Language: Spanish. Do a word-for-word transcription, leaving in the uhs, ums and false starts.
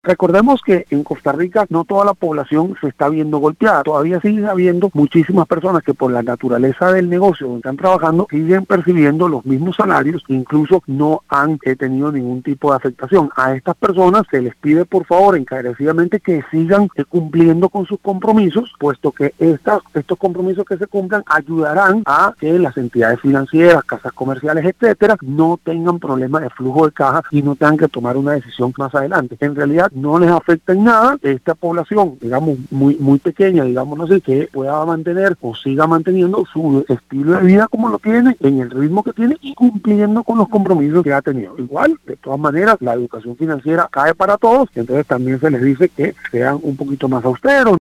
Recordemos que en Costa Rica no toda la población se está viendo golpeada, todavía siguen habiendo muchísimas personas que por la naturaleza del negocio donde están trabajando siguen percibiendo los mismos salarios, incluso no han eh, tenido ningún tipo de afectación. A estas personas se les pide por favor encarecidamente que sigan eh, cumpliendo con sus compromisos, puesto que estas, estos compromisos que se cumplan ayudarán a que las entidades financieras, casas comerciales, etcétera, no tengan problemas de flujo de caja y no tengan que tomar una decisión más adelante. En realidad no les afecta en nada esta población, digamos, muy muy pequeña, digamos así, que pueda mantener o siga manteniendo su estilo de vida como lo tiene, en el ritmo que tiene y cumpliendo con los compromisos que ha tenido. Igual, de todas maneras, la educación financiera cae para todos, entonces también se les dice que sean un poquito más austeros.